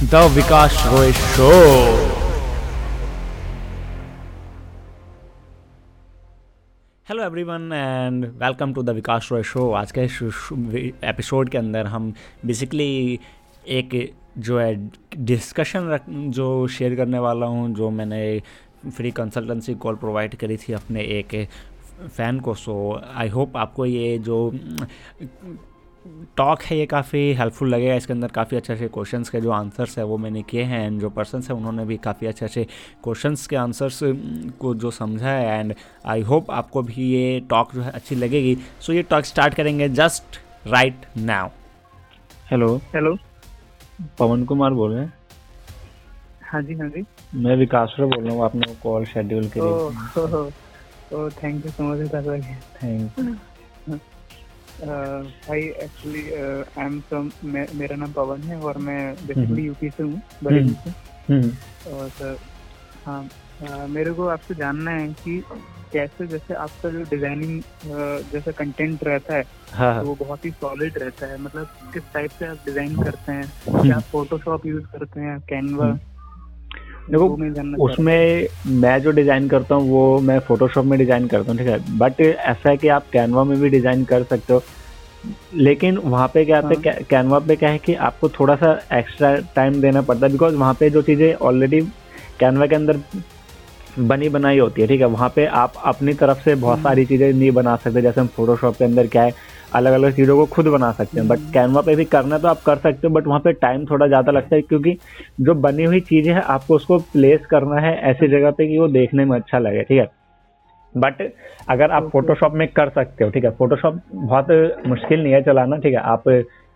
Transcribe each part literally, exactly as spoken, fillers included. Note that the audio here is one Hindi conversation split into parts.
The Vikas Roy Show. Hello everyone and welcome to the Vikas Roy show. आज के एपिसोड के अंदर हम बेसिकली एक जो है डिस्कशन जो शेयर करने वाला हूँ, जो मैंने फ्री कंसल्टेंसी कॉल प्रोवाइड करी थी अपने एक फ़ैन को। सो आई होप आपको ये जो टॉक है ये काफ़ी हेल्पफुल लगेगा। इसके अंदर काफ़ी अच्छे अच्छे क्वेश्चंस के जो आंसर्स है वो मैंने किए हैं, एंड जो पर्सन्स हैं उन्होंने भी काफ़ी अच्छे अच्छे क्वेश्चंस के आंसर्स को जो समझा है, एंड आई होप आपको भी ये टॉक जो है अच्छी लगेगी। सो so, ये टॉक स्टार्ट करेंगे just right now. Hello hello, Pavan Kumar बोल रहे हैं? हाँ जी हाँ जी, मैं विकास बोल रहा हूँ, आपने कॉल शेड्यूल करी। Oh thank you so much. Thank भाई एक्चुअली आई एम फ्रॉम, मेरा नाम पवन है और मैं बेसिकली यूपी से हूँ, बरेली से। और सर हाँ, uh, मेरे को आपसे जानना है कि कैसे, जैसे आपका जो डिजाइनिंग uh, जैसे कंटेंट रहता है, हाँ, तो वो बहुत ही सॉलिड रहता है। मतलब किस टाइप से आप डिजाइन करते हैं? क्या आप फोटोशॉप यूज करते हैं, कैनवा? देखो, उसमें मैं जो डिज़ाइन करता हूँ वो मैं फोटोशॉप में डिज़ाइन करता हूँ, ठीक है। बट ऐसा है कि आप कैनवा में भी डिज़ाइन कर सकते हो, लेकिन वहाँ पे क्या होता है, कैनवा पे क्या है कि आपको थोड़ा सा एक्स्ट्रा टाइम देना पड़ता है, बिकॉज वहाँ पे जो चीज़ें ऑलरेडी कैनवा के अंदर बनी बनाई होती है, ठीक है। वहाँ पे आप अपनी तरफ से बहुत सारी चीज़ें नहीं बना सकते, जैसे हम फोटोशॉप के अंदर क्या है अलग अलग चीज़ों को खुद बना सकते हैं। बट कैनवा पे भी करना तो आप कर सकते हो, बट वहाँ पे टाइम थोड़ा ज़्यादा लगता है, क्योंकि जो बनी हुई चीज़ें हैं आपको उसको प्लेस करना है ऐसी जगह पे कि वो देखने में अच्छा लगे, ठीक है। बट अगर आप फोटोशॉप में कर सकते हो, ठीक है। फोटोशॉप बहुत मुश्किल नहीं है चलाना, ठीक है। आप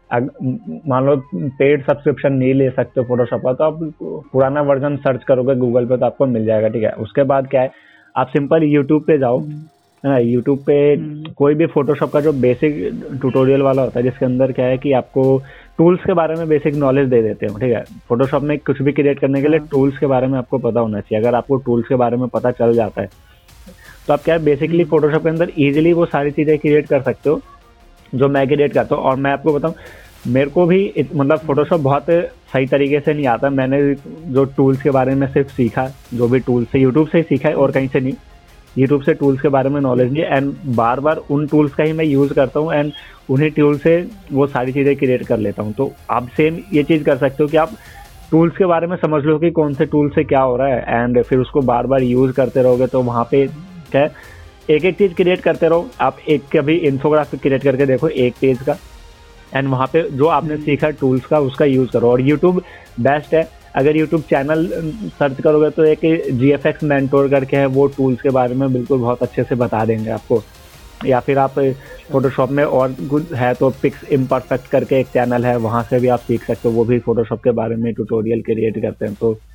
मान लो पेड सब्सक्रिप्शन नहीं ले सकते हो फोटोशॉप का, तो आप पुराना वर्जन सर्च करोगे गूगल पे तो आपको मिल जाएगा, ठीक है। उसके बाद क्या है, आप सिंपल यूट्यूब पे जाओ, है यूट्यूब पे कोई भी फोटोशॉप का जो बेसिक ट्यूटोरियल वाला होता है, जिसके अंदर क्या है कि आपको टूल्स के बारे में बेसिक नॉलेज दे देते हो, ठीक है। फोटोशॉप में कुछ भी क्रिएट करने के लिए टूल्स के बारे में आपको पता होना चाहिए। अगर आपको टूल्स के बारे में पता चल जाता है तो आप क्या है बेसिकली फोटोशॉप के अंदर इजीली वो सारी चीज़ें क्रिएट कर सकते हो जो मैं क्रिएट करता हूँ। और मैं आपको बताऊँ, मेरे को भी मतलब फोटोशॉप बहुत सही तरीके से नहीं आता। मैंने जो टूल्स के बारे में सिर्फ सीखा, जो भी टूल्स से यूट्यूब से ही सीखा है और कहीं से नहीं। यूट्यूब से टूल्स के बारे में नॉलेज नहीं है, एंड बार बार उन टूल्स का ही मैं यूज़ करता हूँ, एंड उन्हीं टूल से वो सारी चीज़ें क्रिएट कर लेता हूँ। तो आप सेम ये चीज़ कर सकते हो कि आप टूल्स के बारे में समझ लो कि कौन से टूल से क्या हो रहा है, एंड फिर उसको बार बार यूज़ करते रहोगे तो वहाँ पे क्या है, एक एक चीज़ क्रिएट करते रहो। आप एक कभी इन्फोग्राफिक क्रिएट करके देखो एक पेज का, एंड वहाँ पे जो आपने सीखा टूल्स का उसका यूज़ करो। और यूट्यूब बेस्ट है। अगर यूट्यूब चैनल सर्च करोगे तो एक जी एफ एक्स मेंटोर करके है, वो टूल्स के बारे में बिल्कुल बहुत अच्छे से बता देंगे आपको। या फिर आप फोटोशॉप में और कुछ है तो पिक्स इम्परफेक्ट करके एक चैनल है, वहाँ से भी आप सीख सकते हो। वो भी फोटोशॉप के बारे में ट्यूटोरियल क्रिएट करते हैं, तो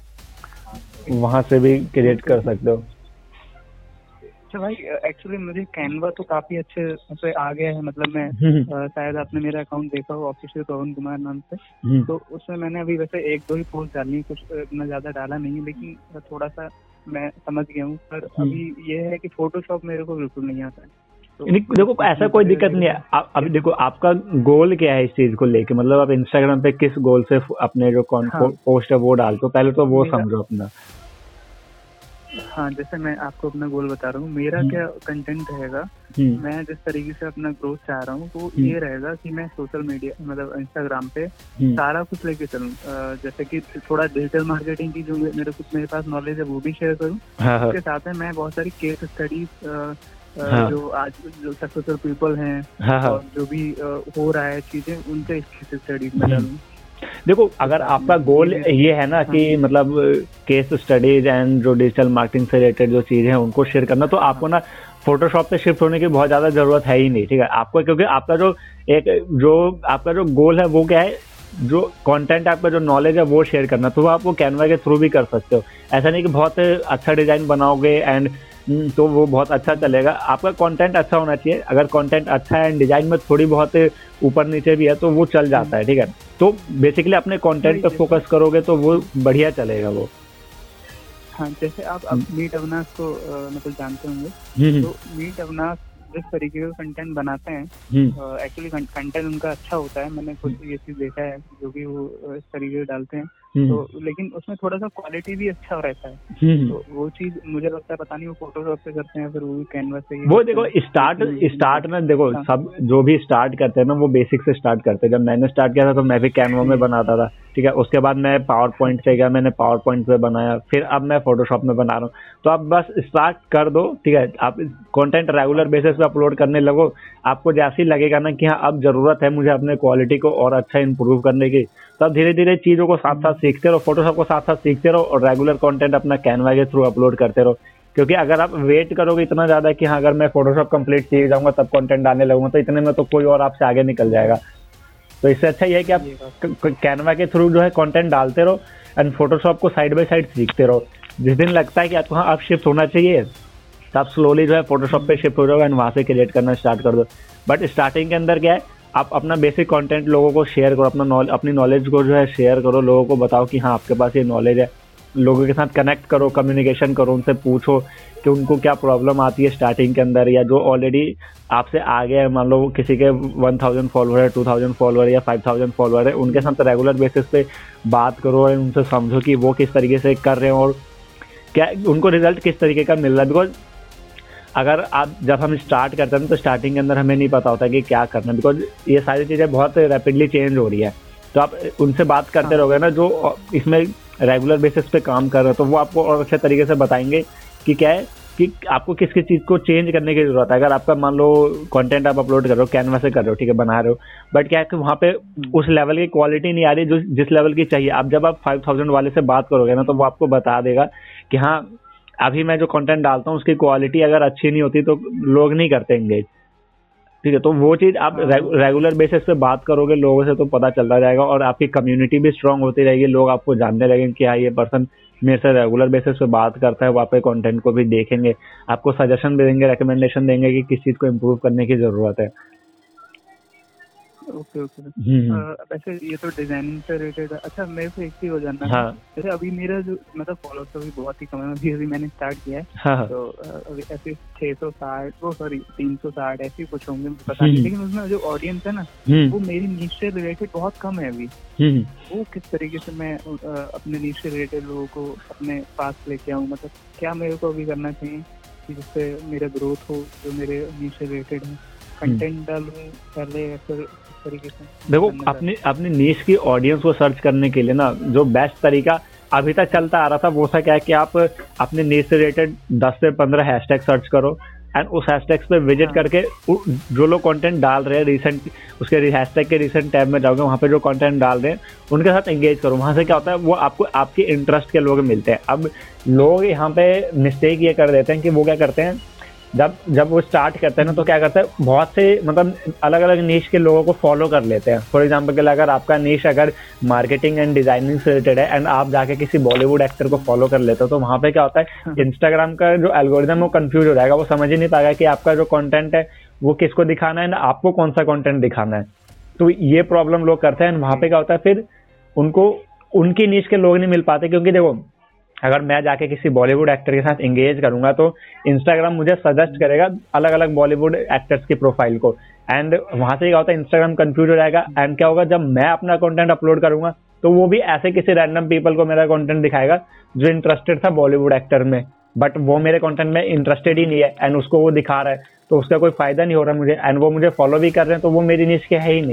वहाँ से भी क्रिएट कर सकते हो। अच्छा भाई, एक्चुअली मुझे कैनवा तो काफी अच्छे से आ गया है। मतलब मैं शायद आपने मेरा अकाउंट देखा हो, ऑफिशियल पवन कुमार नाम से, तो उसमें मैंने अभी वैसे एक दो ही पोस्ट डाली, कुछ इतना ज्यादा डाला नहीं है, लेकिन थोड़ा सा मैं समझ गया हूँ। पर अभी ये है कि फोटोशॉप मेरे को बिल्कुल नहीं आता है। तो देखो ऐसा कोई दिक्कत नहीं है। आप अभी देखो आपका गोल क्या है इस चीज को लेके, मतलब आप इंस्टाग्राम पे किस गोल से अपने जो पोस्ट है वो डालते हो, पहले तो वो समझो अपना। हाँ, जैसे मैं आपको अपना गोल बता रहा हूँ, मेरा क्या कंटेंट रहेगा, मैं जिस तरीके से अपना ग्रोथ चाह रहा हूँ तो ये रहेगा कि मैं सोशल मीडिया मतलब इंस्टाग्राम पे सारा कुछ लेके चलूँ। जैसे कि थोड़ा डिजिटल मार्केटिंग की जो मेरे कुछ मेरे पास नॉलेज है वो भी शेयर करूँ। उसके साथ में मैं बहुत सारी केस स्टडीज जो आज जो सक्सेसफुल पीपल हैं और जो भी हो रहा है चीजें, उनके केस स्टडीज में डालूँ। देखो, अगर आपका गोल ये है ना कि मतलब केस स्टडीज एंड जो डिजिटल मार्केटिंग से रिलेटेड जो चीज़ें हैं उनको शेयर करना, तो आपको ना फोटोशॉप पे शिफ्ट होने की बहुत ज़्यादा ज़रूरत है ही नहीं, ठीक है। आपको क्योंकि आपका जो एक जो आपका जो गोल है वो क्या है, जो कंटेंट आपका जो नॉलेज है वो शेयर करना, तो वो आप वो कैनवा के थ्रू भी कर सकते हो। ऐसा नहीं कि बहुत अच्छा डिज़ाइन बनाओगे एंड तो वो बहुत अच्छा चलेगा। आपका कंटेंट अच्छा होना चाहिए। अगर कंटेंट अच्छा है एंड डिजाइन में थोड़ी बहुत ऊपर नीचे भी है तो वो चल जाता है, ठीक है। तो बेसिकली अपने कंटेंट पे फोकस करोगे तो वो बढ़िया चलेगा वो। हाँ, जैसे आप, आप मीट अविनाश को मतलब जानते होंगे, तो मीट अविनाश जिस तरीके का कंटेंट बनाते हैं, एक्चुअली कंटेंट उनका अच्छा होता है, मैंने खुद ये चीज देखा है, जो भी वो इस तरीके से डालते हैं, तो लेकिन उसमें थोड़ा सा क्वालिटी भी अच्छा रहता है, तो वो चीज मुझे लगता है पता नहीं वो फोटोशॉप से करते हैं फिर वो भी कैनवा से। वो देखो स्टार्ट स्टार्ट में देखो सब जो भी स्टार्ट करते हैं ना वो बेसिक से स्टार्ट करते हैं। जब मैंने स्टार्ट किया था तो मैं भी कैनवा में बनाता था, ठीक है। उसके बाद मैं पावर पॉइंट से गया, मैंने पावर पॉइंट पे बनाया, फिर अब मैं फोटोशॉप में बना रहा हूँ। तो आप बस स्टार्ट कर दो, ठीक है। आप कंटेंट रेगुलर बेसिस पे अपलोड करने लगो, आपको जैसे ही लगेगा ना कि हाँ अब जरूरत है मुझे अपने क्वालिटी को और अच्छा इंप्रूव करने की, तो आप धीरे धीरे चीजों को साथ साथ सीखते रहो, फोटोशॉप को साथ साथ सीखते रहो और रेगुलर कंटेंट अपना कैनवा के थ्रू अपलोड करते रहो। क्योंकि अगर आप वेट करोगे इतना ज्यादा कि हाँ अगर मैं फोटोशॉप कंप्लीट सीख जाऊंगा तब कंटेंट डालने लगूंगा, तो इतने में तो कोई और आपसे आगे निकल जाएगा। तो इससे अच्छा ये है कि आप कैनवा के थ्रू जो है कंटेंट डालते रहो एंड फोटोशॉप को साइड बाय साइड सीखते रहो। जिस दिन लगता है कि आपको हाँ आप शिफ्ट होना चाहिए तो आप स्लोली जो है फोटोशॉप पे शिफ्ट हो जाओ एंड वहां से क्रिएट करना स्टार्ट कर दो। बट स्टार्टिंग के अंदर क्या है, आप अपना बेसिक कंटेंट लोगों को शेयर करो, अपना नॉलेज अपनी नॉलेज को जो है शेयर करो, लोगों को बताओ कि हाँ आपके पास ये नॉलेज है, लोगों के साथ कनेक्ट करो, कम्युनिकेशन करो, उनसे पूछो कि उनको क्या प्रॉब्लम आती है स्टार्टिंग के अंदर, या जो ऑलरेडी आपसे आगे है, मान लो किसी के वन थाउजेंड फॉलोअर है, टू थाउजेंड फॉलोअर या फाइव थाउजेंड फॉलोअर है, उनके साथ रेगुलर बेसिस पे बात करो और उनसे समझो कि वो किस तरीके से कर रहे हैं और क्या उनको रिजल्ट किस तरीके का मिल रहा है। बिकॉज अगर आप जब हम स्टार्ट करते हैं तो स्टार्टिंग के अंदर हमें नहीं पता होता कि क्या करना है, बिकॉज ये सारी चीज़ें बहुत रैपिडली चेंज हो रही है। तो आप उनसे बात करते रहोगे ना जो इसमें रेगुलर बेसिस पे काम कर रहे हो, तो वो आपको और अच्छे तरीके से बताएंगे कि क्या है कि आपको किस किस चीज़ को चेंज करने की जरूरत है। अगर आपका मान लो कंटेंट आप अपलोड कर रहे हो, कैनवा से कर रहे हो, ठीक है, बना रहे हो, बट क्या है कि वहाँ पे उस लेवल की क्वालिटी नहीं आ रही जो जिस लेवल की चाहिए। अब जब आप फाइव थाउजेंड वाले से बात करोगे ना तो वो आपको बता देगा कि हाँ अभी मैं जो कंटेंट डालता हूँ उसकी क्वालिटी अगर अच्छी नहीं होती तो लोग नहीं करते एंगेज, ठीक है। तो वो चीज़ आप रेगुलर बेसिस पे बात करोगे लोगों से तो पता चलता जाएगा और आपकी कम्युनिटी भी स्ट्रांग होती रहेगी, लोग आपको जानने लगेंगे कि हाँ ये पर्सन मेरे से रेगुलर बेसिस पे बात करता है, वहाँ पे कंटेंट को भी देखेंगे, आपको सजेशन भी देंगे, रिकमेंडेशन देंगे कि किस चीज़ को इम्प्रूव करने की ज़रूरत है। ओके ओके वैसे ये तो डिजाइनिंग से रिलेटेड है। अच्छा मेरे को एक चीज हो जानना है, हाँ। जैसे अभी मेरा जो मतलब फॉलोअर्स तो अभी बहुत ही कम है, अभी अभी मैंने स्टार्ट किया है, हाँ। तो अभी ऐसे छह सौ साठ वो सॉरी तीन सौ साठ ऐसे कुछ होंगे पता नहीं, लेकिन उसमें जो ऑडियंस है ना वो मेरी नीश से रिलेटेड बहुत कम है अभी। वो किस तरीके से मैं अपने नीश से रिलेटेड लोगों को अपने पास लेके आऊँ, मतलब क्या मेरे को अभी करना चाहिए कि जिससे मेरा ग्रोथ हो, जो मेरे नीश से रिलेटेड है, कंटेंट डालूं पहले या फिर इस तरीके से? देखो अपनी अपनी नीश की ऑडियंस को सर्च करने के लिए ना जो बेस्ट तरीका अभी तक चलता आ रहा था वो सा क्या है कि आप अपने नीश से रिलेटेड दस से पंद्रह हैशटैग सर्च करो एंड उस हैशटैग्स पे विजिट हाँ। करके जो लोग कंटेंट डाल रहे हैं रिसेंट उसके हैशटैग के रिसेंट टैब में जाओगे, वहाँ पे जो कंटेंट डाल रहे हैं उनके साथ एंगेज करो। वहाँ से क्या होता है वो आपको आपके इंटरेस्ट के लोग मिलते हैं। अब लोग यहाँ पे मिस्टेक ये कर देते हैं कि वो क्या करते हैं जब जब वो स्टार्ट करते हैं ना तो क्या करते हैं बहुत से मतलब अलग अलग नीश के लोगों को फॉलो कर लेते हैं। फॉर एग्जांपल के लिए अगर आपका नीश अगर मार्केटिंग एंड डिजाइनिंग से रिलेटेड है एंड आप जाके किसी बॉलीवुड एक्टर को फॉलो कर लेते हो तो वहाँ पे क्या होता है इंस्टाग्राम का जो एल्गोरिदम वो कंफ्यूज हो जाएगा, वो समझ ही नहीं पाएगा कि आपका जो कंटेंट है वो किसको दिखाना है, आपको कौन सा कंटेंट दिखाना है। तो ये प्रॉब्लम लोग करते हैं। वहाँ पे क्या होता है फिर उनको उनकी नीश के लोग नहीं मिल पाते, क्योंकि देखो अगर मैं जाके किसी बॉलीवुड एक्टर के साथ एंगेज करूंगा तो इंस्टाग्राम मुझे सजेस्ट करेगा अलग अलग बॉलीवुड एक्टर्स की प्रोफाइल को एंड वहां से क्या होता है इंस्टाग्राम कंफ्यूज हो जाएगा एंड क्या होगा जब मैं अपना कंटेंट अपलोड करूंगा तो वो भी ऐसे किसी रैंडम पीपल को मेरा कंटेंट दिखाएगा जो इंटरेस्टेड था बॉलीवुड एक्टर में, बट वो मेरे कंटेंट में इंटरेस्टेड ही नहीं है एंड उसको वो दिखा रहा है तो उसका कोई फायदा नहीं हो रहा मुझे एंड वो मुझे फॉलो भी कर रहे हैं तो वो मेरी नीश के है ही नहीं।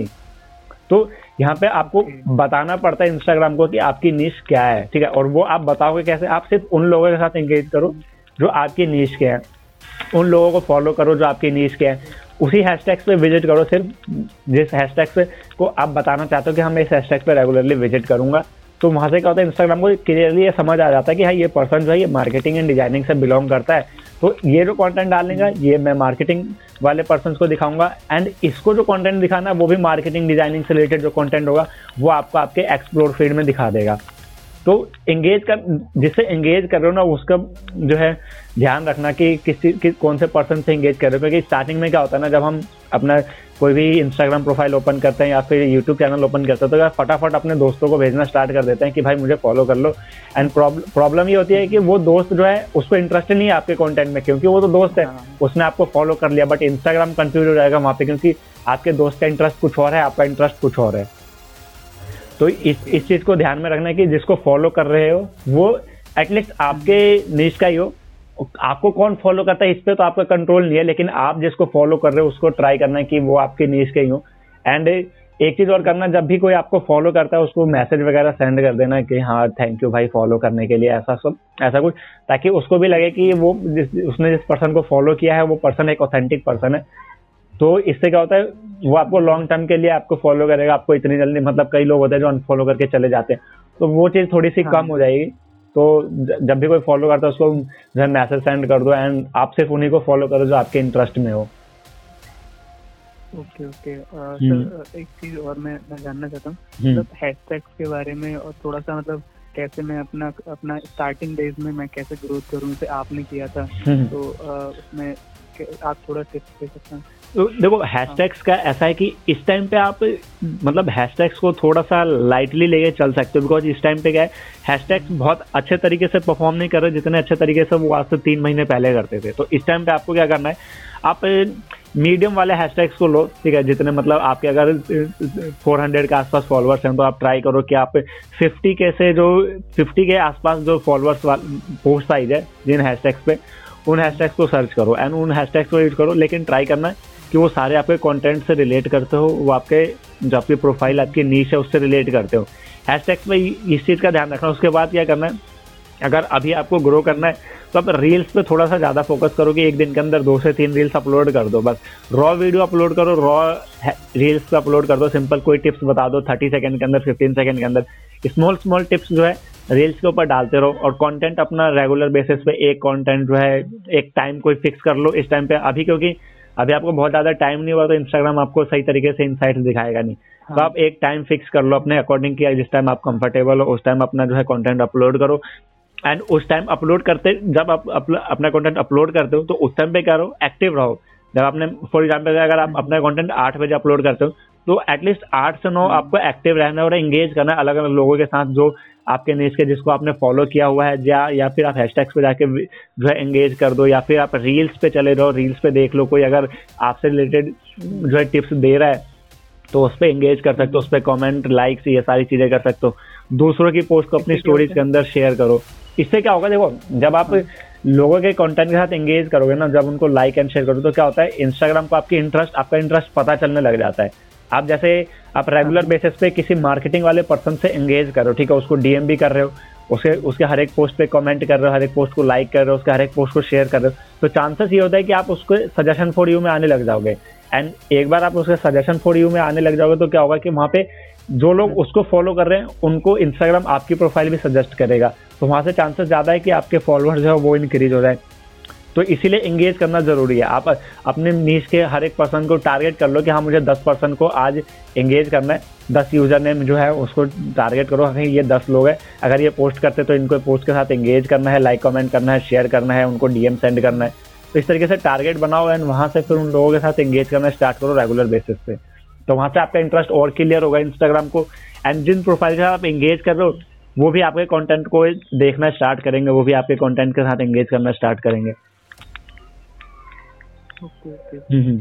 तो यहाँ पे आपको बताना पड़ता है इंस्टाग्राम को कि आपकी नीश क्या है, ठीक है। और वो आप बताओगे कैसे, आप सिर्फ उन लोगों के साथ एंगेज करो जो आपकी नीश के हैं, उन लोगों को फॉलो करो जो आपकी नीश के हैं, उसी हैशटैग्स पे विजिट करो सिर्फ जिस हैशटैग पे को आप बताना चाहते हो कि हम इस हैशटैग पे रेगुलरली विजिट करूंगा। तो वहाँ से क्या होता है इंस्टाग्राम को क्लियरली ये समझ आ जाता है कि हाँ ये पर्सन जो है ये मार्केटिंग एंड डिजाइनिंग से बिलोंग करता है, तो ये जो कंटेंट डालेगा ये मैं मार्केटिंग वाले पर्सन को दिखाऊंगा एंड इसको जो कंटेंट दिखाना है वो भी मार्केटिंग डिजाइनिंग से रिलेटेड जो कंटेंट होगा वो आपको आपके एक्सप्लोर फीड में दिखा देगा। तो एंगेज कर जिससे एंगेज कर रहे हो ना उसका जो है ध्यान रखना कि किस चीज कि कौन से पर्सन से एंगेज कर रहे हो, क्योंकि स्टार्टिंग में क्या होता है ना जब हम अपना कोई भी इंस्टाग्राम प्रोफाइल ओपन करते हैं या फिर यूट्यूब चैनल ओपन करते हैं तो यार फटाफट अपने दोस्तों को भेजना स्टार्ट कर देते हैं कि भाई मुझे फॉलो कर लो। एंड प्रॉब्लम ये होती है कि वो दोस्त जो है उसको इंटरेस्ट नहीं है आपके कंटेंट में, क्योंकि वो तो दोस्त है, उसने आपको फॉलो कर लिया, बट इंस्टाग्राम कंफ्यूज हो जाएगा वहाँ पे, क्योंकि आपके दोस्त का इंटरेस्ट कुछ और है, आपका इंटरेस्ट कुछ और है। तो इस इस चीज़ को ध्यान में रखना है कि जिसको फॉलो कर रहे हो वो एटलीस्ट आपके नीश का ही हो। आपको कौन फॉलो करता है इस पे तो आपका कंट्रोल नहीं है, लेकिन आप जिसको फॉलो कर रहे हो उसको ट्राई करना है कि वो आपके नीश के ही हो। एंड एक चीज़ और करना, जब भी कोई आपको फॉलो करता है उसको मैसेज वगैरह सेंड कर देना कि हाँ थैंक यू भाई फॉलो करने के लिए, ऐसा सब ऐसा कुछ, ताकि उसको भी लगे कि वो जिस उसने जिस पर्सन को फॉलो किया है वो पर्सन एक ऑथेंटिक पर्सन है। तो इससे क्या होता है, वो आपको लॉन्ग टर्म के लिए आपको फॉलो करेगा। आपको इतनी जल्दी, मतलब कई लोग होते हैं जो अनफॉलो करके चले जाते हैं, तो वो चीज़ थोड़ी सी कम हो जाएगी। तो जब भी कोई फॉलो करता है उसको जो है मैसेज सेंड कर दो, एंड आप सिर्फ उन्हीं को फॉलो करो जो आपके इंटरेस्ट में हो। ओके ओके सर, एक चीज और मैं मैं जानना चाहता हूँ, मतलब हैशटैग्स के बारे में, और थोड़ा सा मतलब कैसे मैं अपना अपना स्टार्टिंग डेज में मैं कैसे ग्रोथ करूँ, जैसे आपने किया था, तो उसमें आप थोड़ा टिप्स दे सकते हैं? तो देखो हैशटैग्स का ऐसा है कि इस टाइम पे आप मतलब हैशटैग्स को थोड़ा सा लाइटली लेके चल सकते हो, बिकॉज इस टाइम पे क्या है, हैशटैग्स बहुत अच्छे तरीके से परफॉर्म नहीं कर रहे जितने अच्छे तरीके से वो आज से तीन महीने पहले करते थे। तो इस टाइम पे आपको क्या करना है, आप मीडियम वाले हैशटैग्स को लो, ठीक है, जितने मतलब आपके अगर चार सौ के आसपास फॉलोअर्स हैं तो आप ट्राई करो कि आप पचास के से जो पचास के आसपास जो फॉलोअर्स पोस्ट आई जाए जिन हैशटैग्स पे, उन हैशटैग्स को सर्च करो एंड उन हैशटैग्स को यूज करो। लेकिन ट्राई करना है कि वो सारे आपके कंटेंट से रिलेट करते हो, वो आपके जो आपकी प्रोफाइल आपकी नीश है उससे रिलेट करते हो। हैशटैग्स में इस चीज़ का ध्यान रखना। उसके बाद क्या करना है, अगर अभी आपको ग्रो करना है तो आप रील्स पे थोड़ा सा ज़्यादा फोकस करो कि एक दिन के अंदर दो से तीन रील्स अपलोड कर दो। बस रॉ वीडियो अपलोड करो, रॉ रील्स पे अपलोड कर दो, सिंपल कोई टिप्स बता दो तीस सेकंड के अंदर, पंद्रह सेकंड के अंदर, स्मॉल स्मॉल टिप्स जो है रील्स के ऊपर डालते रहो। और कंटेंट अपना रेगुलर बेसिस पे एक कंटेंट जो है एक टाइम कोई फिक्स कर लो इस टाइम पे। अभी क्योंकि अभी आपको बहुत ज़्यादा टाइम नहीं हुआ तो इंस्टाग्राम आपको सही तरीके से इनसाइट दिखाएगा नहीं। हाँ। तो आप एक टाइम फिक्स कर लो अपने अकॉर्डिंग किया, जिस टाइम आप कंफर्टेबल हो उस टाइम अपना जो है कंटेंट अपलोड करो। एंड उस टाइम अपलोड करते, जब आप अपना कंटेंट अपलोड करते हो तो उस टाइम पे क्या रहो, एक्टिव रहो। जब आपने फॉर एग्जाम्पल अगर आप अपना कंटेंट आठ बजे अपलोड करते हो तो एटलीस्ट आठ से नौ आपको एक्टिव रहना है और एंगेज करना है अलग अलग लोगों के साथ जो आपके नीश के जिसको आपने फॉलो किया हुआ है, या या फिर आप हैशटैग्स पे जाके जो है एंगेज कर दो, या फिर आप रील्स पे चले रहो, रील्स पे देख लो कोई अगर आपसे रिलेटेड जो है टिप्स दे रहा है तो उस पर एंगेज कर सकते हो, उस पर कॉमेंट लाइक्स ये सारी चीज़ें कर सकते हो। दूसरों की पोस्ट को अपनी स्टोरीज के अंदर शेयर करो। इससे क्या होगा, देखो जब आप लोगों के कंटेंट के साथ एंगेज करोगे ना, जब उनको लाइक एंड शेयर करोगे तो क्या होता है, इंस्टाग्राम को आपकी इंटरेस्ट आपका इंटरेस्ट पता चलने लग जाता है। आप जैसे आप रेगुलर बेसिस पे किसी मार्केटिंग वाले पर्सन से एंगेज करो, ठीक है, उसको डीएम भी कर रहे हो, उसके उसके हर एक पोस्ट पे कमेंट कर रहे हो, हर एक पोस्ट को लाइक कर रहे हो, उसके हर एक पोस्ट को शेयर कर रहे हो, तो चांसेस ये होता है कि आप उसको सजेशन फॉर यू में आने लग जाओगे। एंड एक बार आप उसके सजेशन फॉर यू में आने लग जाओगे तो क्या होगा कि वहाँ पे जो लोग उसको फॉलो कर रहे हैं उनको इंस्टाग्राम आपकी प्रोफाइल भी सजेस्ट करेगा, तो वहाँ से चांसेस ज़्यादा है कि आपके फॉलोअर्स जो है वो इंक्रीज हो जाए। तो इसीलिए एंगेज करना जरूरी है। आप अपने नीश के हर एक पर्सन को टारगेट कर लो कि हाँ मुझे दस पर्सन को आज एंगेज करना है, दस यूजर नेम जो है उसको टारगेट करो, अगर ये दस लोग हैं, अगर ये पोस्ट करते तो इनको पोस्ट के साथ एंगेज करना है, लाइक कमेंट करना है, शेयर करना है, उनको डीएम सेंड करना है। तो इस तरीके से टारगेट बनाओ एंड वहाँ से फिर उन लोगों के साथ एंगेज करना स्टार्ट करो रेगुलर बेसिस पे। तो वहाँ से आपका इंटरेस्ट और क्लियर होगा इंस्टाग्राम को, एंड जिन प्रोफाइल के साथ आप एंगेज कर रहे हो वो भी आपके कंटेंट को देखना स्टार्ट करेंगे, वो भी आपके कंटेंट के साथ एंगेज करना स्टार्ट करेंगे। ओके ओके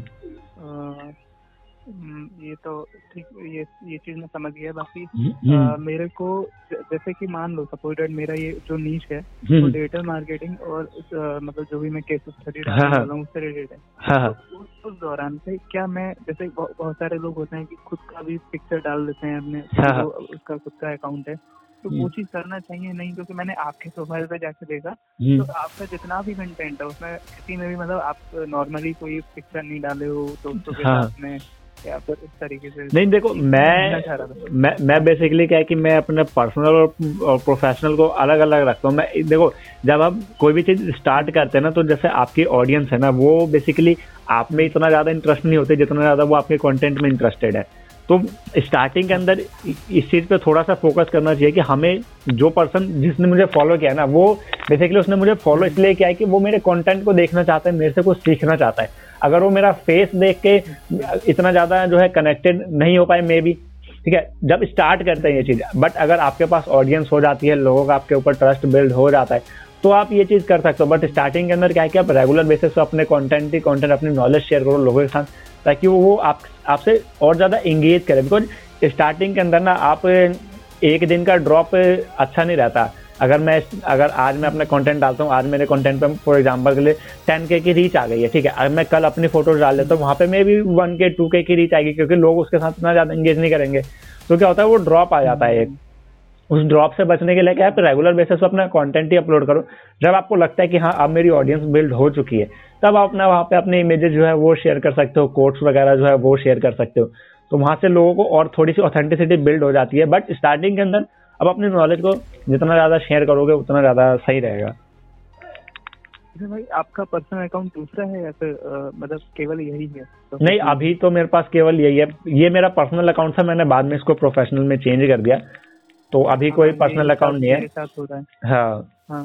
ये तो ठीक, ये ये चीज मैं समझ गया। बाकी आ, मेरे को जैसे कि मान लो सपोज दैट मेरा ये जो नीश है वो डिजिटल मार्केटिंग और आ, मतलब जो भी मैं केस स्टडी डालने वाला हूँ उससे रिलेटेड है। तो उस, उस दौरान से क्या मैं, जैसे बहुत सारे लोग होते हैं कि खुद का भी पिक्चर डाल देते हैं अपने, तो उसका खुद का अकाउंट है, तो वो चीज करना चाहिए नहीं? क्योंकि मैंने आपके प्रोफाइल पे जाके देखा तो आपका जितना भी कंटेंट है उसमें किसी में भी मतलब आप नॉर्मली कोई पिक्चर नहीं डाले हो दोस्तों के साथ में या फिर इस तरीके से? नहीं देखो, मैं मैं मैं बेसिकली क्या है कि मैं अपने पर्सनल और, और प्रोफेशनल को अलग अलग रखता हूँ। मैं देखो जब आप कोई भी चीज़ स्टार्ट करते हैं ना, तो जैसे आपकी ऑडियंस है ना वो बेसिकली आप में इतना ज़्यादा इंटरेस्ट नहीं होते जितना ज़्यादा वो आपके कंटेंट में इंटरेस्टेड है। तो स्टार्टिंग के अंदर इस चीज़ पे थोड़ा सा फोकस करना चाहिए कि हमें जो पर्सन जिसने मुझे फॉलो किया है ना, वो बेसिकली उसने मुझे फॉलो इसलिए किया है कि वो मेरे कंटेंट को देखना चाहता है, मेरे से कुछ सीखना चाहता है। अगर वो मेरा फेस देख के इतना ज्यादा जो है कनेक्टेड नहीं हो पाए मे बी, ठीक है, जब स्टार्ट करते हैं ये चीज। बट अगर आपके पास ऑडियंस हो जाती है, लोगों का आपके ऊपर ट्रस्ट बिल्ड हो जाता है, तो आप ये चीज कर सकते हो। बट स्टार्टिंग के अंदर क्या है कि आप रेगुलर बेसिस पे अपने कंटेंट ही कंटेंट अपनी नॉलेज शेयर करो लोगों के साथ, ताकि वो आप आपसे और ज्यादा एंगेज करें। बिकॉज स्टार्टिंग के अंदर ना आप एक दिन का ड्रॉप अच्छा नहीं रहता। अगर मैं अगर आज मैं अपना कंटेंट डालता हूँ, आज मेरे कंटेंट पे फॉर एग्जांपल के लिए टेन के की रीच आ गई है, ठीक है, अगर मैं कल अपनी फोटोज डाल देता हूँ, वहाँ पे मे भी वन के टू के की रीच आएगी, क्योंकि लोग उसके साथ इतना ज्यादा एंगेज नहीं करेंगे। तो क्या होता है, वो ड्रॉप आ जाता है एक। उस ड्रॉप से बचने के लिए क्या है, रेगुलर बेसिस पे अपना कंटेंट ही अपलोड करो। जब आपको लगता है कि हाँ अब मेरी ऑडियंस बिल्ड हो चुकी है, तब आप अपना वहाँ पे अपने इमेजेस जो है वो शेयर कर सकते हो, कोट्स वगैरह जो है वो शेयर कर सकते हो। तो वहां से लोगों को और थोड़ी सी ऑथेंटिसिटी बिल्ड हो जाती है। बट स्टार्टिंग के अंदर अब अपनी नॉलेज को जितना ज्यादा शेयर करोगे उतना ज्यादा सही रहेगा। भाई आपका पर्सनल अकाउंट दूसरा है या फिर मतलब केवल यही है? तो नहीं, अभी तो मेरे पास केवल यही है। ये मेरा पर्सनल अकाउंट था, मैंने बाद में इसको प्रोफेशनल में चेंज कर दिया। तो अभी कोई पर्सनल अकाउंट नहीं है। मेरे साथ हो रहा है। हाँ हाँ,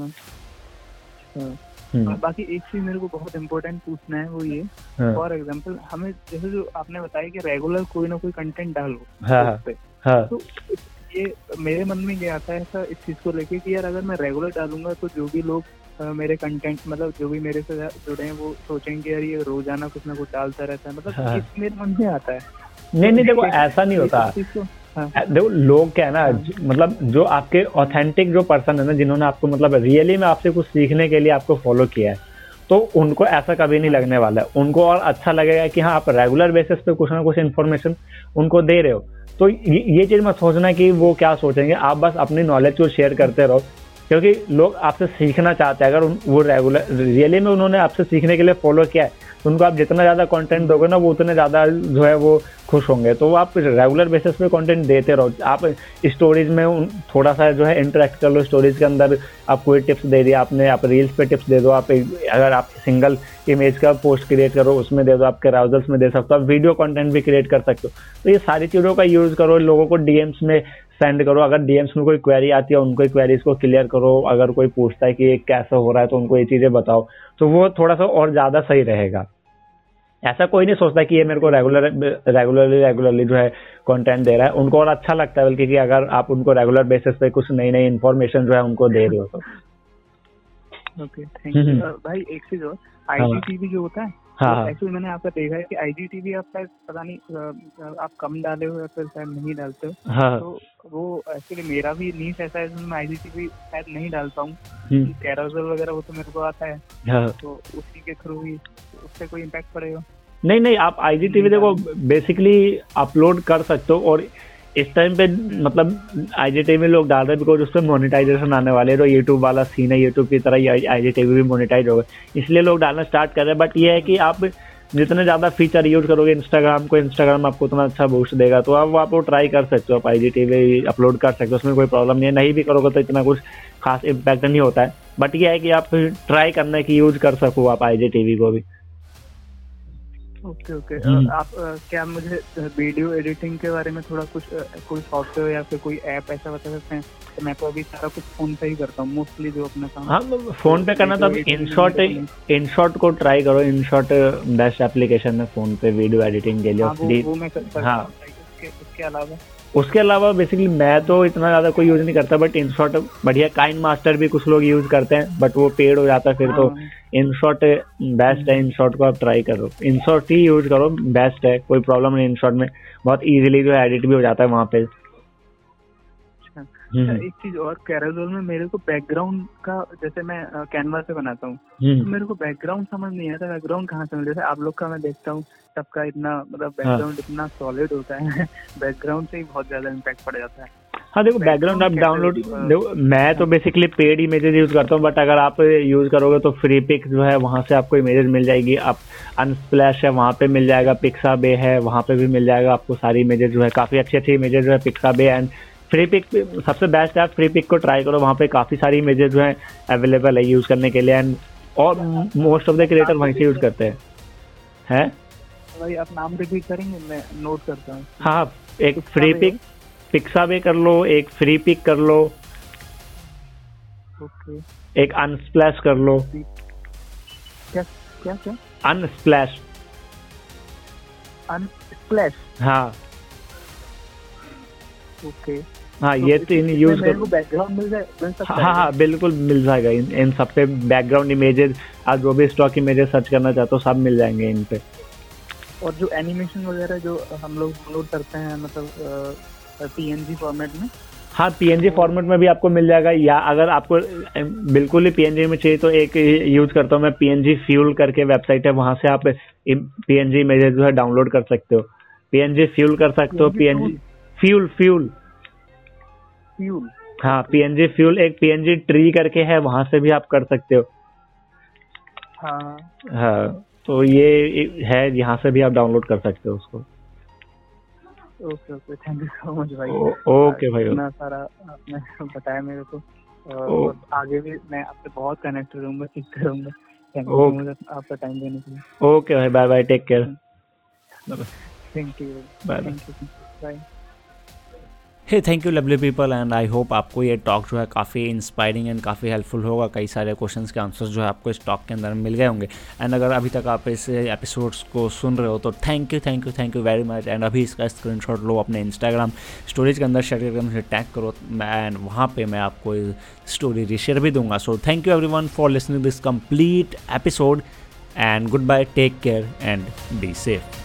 हाँ। बाकी एक चीज मेरे को बहुत इम्पोर्टेंट पूछना है, वो ये फॉर एग्जांपल हमें जैसे जो आपने बताया कि रेगुलर कोई ना कोई कंटेंट डालो। हाँ, हाँ। तो ये मेरे मन में क्या आता है ऐसा इस चीज को लेके कि यार अगर मैं रेगुलर डालूंगा तो जो भी लोग आ, मेरे कंटेंट मतलब जो भी मेरे से जुड़े हैं वो सोचेंगे यार ये रोजाना कुछ ना कुछ डालता रहता है, मतलब हाँ। इस मेरे मन में आता है। नहीं नहीं, देखो ऐसा नहीं होता। हाँ। देखो लोग क्या है ना, हाँ। मतलब जो आपके ऑथेंटिक जो पर्सन है ना, जिन्होंने आपको मतलब रियली में आपसे कुछ सीखने के लिए आपको फॉलो किया है, तो उनको ऐसा कभी नहीं लगने वाला है। उनको और अच्छा लगेगा कि हाँ आप रेगुलर बेसिस पे कुछ ना कुछ इन्फॉर्मेशन उनको दे रहे हो। तो ये चीज मत सोचना कि वो क्या सोचेंगे, आप बस अपनी नॉलेज को शेयर करते रहो, क्योंकि लोग आपसे सीखना चाहते हैं। अगर वो रेगुलर रियली में उन्होंने आपसे सीखने के लिए फॉलो किया है, तो उनको आप जितना ज्यादा कंटेंट दोगे ना, वो उतने ज्यादा जो है वो खुश होंगे। तो आप रेगुलर बेसिस पे कंटेंट देते रहो। आप स्टोरीज में थोड़ा सा जो है इंटरेक्ट कर लो, स्टोरीज के अंदर आप कोई टिप्स दे दिया आपने, आप रील्स पे टिप्स दे दो। आप अगर आप सिंगल इमेज का पोस्ट क्रिएट करो उसमें दे दो, आपके राउजल्स में दे सकते हो, आप वीडियो कंटेंट भी क्रिएट कर सकते हो। तो ये सारी चीजों का यूज करो, लोगों को डीएम्स में सेंड करो। अगर डीएम्स में कोई क्वेरी आती है उनको क्वेरीज को क्लियर करो। अगर कोई पूछता है कि ये कैसे हो रहा है तो उनको ये चीजें बताओ, तो वो थोड़ा सा और ज्यादा सही रहेगा। ऐसा कोई नहीं सोचता कि ये मेरे को रेगुलर रेगुलरली रेगुलरली जो है कंटेंट दे रहा है, उनको और अच्छा लगता है बल्कि कि अगर आप उनको रेगुलर बेसिस पे कुछ नई नई इन्फॉर्मेशन जो है उनको दे रहे हो तो। ओके, थैंक यू भाई। एक चीज और, आईजीटीवी जो होता है, हाँ, एक्चुअली मैंने आपका देखा है कि आईजीटीवी आप शायद पता नहीं आप कम डाले हो या फिर शायद नहीं डालते हो। हाँ। तो वो एक्चुअली मेरा भी नीश ऐसा है जिसमें मैं आईजीटीवी शायद नहीं डालता हूँ। कैरोसेल वगैरह वो तो मेरे को आता है, हाँ। तो उसी के थ्रू ही उससे कोई इम्पैक्ट पड़ेगा? नहीं नहीं, आप आईजीटीवी देखो बेसिकली अपलोड कर सकते हो, और इस टाइम पे मतलब आईजीटीवी लोग डाल रहे हैं बिकॉज उस पर मोनेटाइजेशन आने वाले है। तो यूट्यूब वाला सीन है, यूट्यूब की तरह ही आईजीटीवी भी मोनेटाइज होगा, इसलिए लोग डालना स्टार्ट कर रहे हैं। बट ये है कि आप जितने ज्यादा फीचर यूज करोगे इंस्टाग्राम को, इंस्टाग्राम आपको उतना अच्छा बूस्ट देगा। तो अब आप वो ट्राई कर सकते हो, आप आईजीटीवी अपलोड कर सकते हो, उसमें कोई प्रॉब्लम नहीं है। नहीं भी करोगे तो इतना कुछ खास इम्पैक्ट नहीं होता है। बट ये है कि आप ट्राई करने की यूज कर सको आप आईजीटीवी को भी। ओके ओके आप आ, क्या मुझे वीडियो एडिटिंग के बारे में थोड़ा कुछ आ, कोई सॉफ्टवेयर या फिर कोई ऐप ऐसा बता सकते हैं? तो मैं तो अभी सारा कुछ फोन पे ही करता हूँ मोस्टली जो अपना काम। हाँ, फोन पे करना तो अभी इनशॉट इनशॉट को ट्राई करो। इनशॉट बेस्ट एप्लीकेशन है फोन पे वीडियो एडिटिंग के लिए। हाँ, वो, वो मैं करता हाँ, उसके, उसके अलावा उसके अलावा बेसिकली मैं तो इतना ज्यादा कोई यूज नहीं करता। बट इनशॉट बढ़िया, काइंड मास्टर भी कुछ लोग यूज करते हैं बट वो पेड हो जाता है फिर। तो इनशॉट बेस्ट है, इनशॉट को आप ट्राई करो, इनशॉट ही यूज करो, बेस्ट है, कोई प्रॉब्लम नहीं। इनशॉट में बहुत इजीली जो एडिट भी हो जाता है वहाँ पे। एक चीज और, कैरोसेल में मेरे को बैकग्राउंड का, जैसे मैं कैनवा से बनाता हूँ तो मेरे को बैकग्राउंड समझ नहीं आता, बैकग्राउंड कहाँ से मिले? जैसे आप लोग का मैं देखता हूँ सबका इतना मतलब बैकग्राउंड इतना सॉलिड होता है बैकग्राउंड से ही बहुत ज्यादा इम्पैक्ट पड़ जाता है। हाँ देखो, बैकग्राउंड आप डाउनलोड, देखो मैं तो बेसिकली पेड इमेजेस यूज करता हूँ। बट अगर आप यूज करोगे तो फ्री पिक जो है वहाँ से आपको इमेजेस मिल जाएगी। आप अनस्प्लैश है वहाँ पे मिल जाएगा, पिक्साबे है वहाँ पे भी मिल जाएगा आपको सारी इमेजेस जो है, काफी अच्छी अच्छी इमेजेस जो है पिक्साबे एंड फ्री पिक सबसे बेस्ट है। आप फ्री पिक को ट्राई करो, वहाँ पे काफी सारी इमेजेस जो है अवेलेबल है यूज करने के लिए। एंड और मोस्ट ऑफ द क्रिएटर वहीं से यूज करते हैं। हैं भाई आप नाम रिपीट करेंगे? मैं नोट करता हूँ। हाँ, एक फ्री पिक पिक्साबे कर लो, एक फ्री पिक कर लो, ओके, एक अनस्प्लैश कर लो। क्या क्या क्या? Unsplash Unsplash. हाँ ओके हाँ, तो ये इस- तीन इसमें यूज मेरे कर। को बैकग्राउंड मिल जाए मिल सकता है हाँ क्या? हाँ बिल्कुल मिल जाएगा। इन इन सब पे बैकग्राउंड इमेजेस, आप जो भी स्टॉक इमेजेस सर्च करना चाहते हो सब मिल जाएंगे इन पे। और जो एनिमेशन वगैरह जो हम लोग डाउनलोड करते हैं मतलब पीएनजी फॉर्मेट में। हाँ पीएनजी फॉर्मेट में भी आपको मिल जाएगा, या अगर आपको अ, बिल्कुल ही पीएनजी में चाहिए तो एक यूज करता हूँ मैं, पीएनजी फ्यूल करके वेबसाइट है, वहां से आप पीएनजी इमेजेस जो है डाउनलोड कर सकते हो। पीएनजी फ्यूल कर सकते हो, पीएनजी फ्यूल फ्यूल फ्यूल। हाँ पीएनजी फ्यूल, एक पीएनजी ट्री करके है, वहां से भी आप कर सकते हो। हाँ हाँ तो ये है, यहाँ से भी आप डाउनलोड कर सकते हो उसको। Okay okay, thank you so much भाई। ओ, ओके भाई। इतना सारा आपने बताया मेरे को, और आगे भी मैं आपसे बहुत कनेक्ट रहूंगा, सीखते रहूंगा। थैंक यू सो मच आपका टाइम देने के लिए। ओके भाई, bye bye, take care. Thank you, bye thank you, bye. Hey thank you lovely people, and I hope आपको ये टॉक जो है काफ़ी इंस्पायरिंग एंड काफ़ी हेल्पफुल होगा। कई सारे क्वेश्चंस के आंसर्स जो है आपको इस टॉक के अंदर मिल गए होंगे। एंड अगर अभी तक आप इस एपिसोड्स को सुन रहे हो तो thank you thank you thank you very much. And अभी इसका स्क्रीनशॉट लो, अपने इंस्टाग्राम स्टोरीज के अंदर शेयर करके मुझे टैग करो, एंड वहाँ पर मैं आपको स्टोरी रीशेयर भी दूंगा। So thank you everyone for listening this complete episode, and good bye, take care and be safe.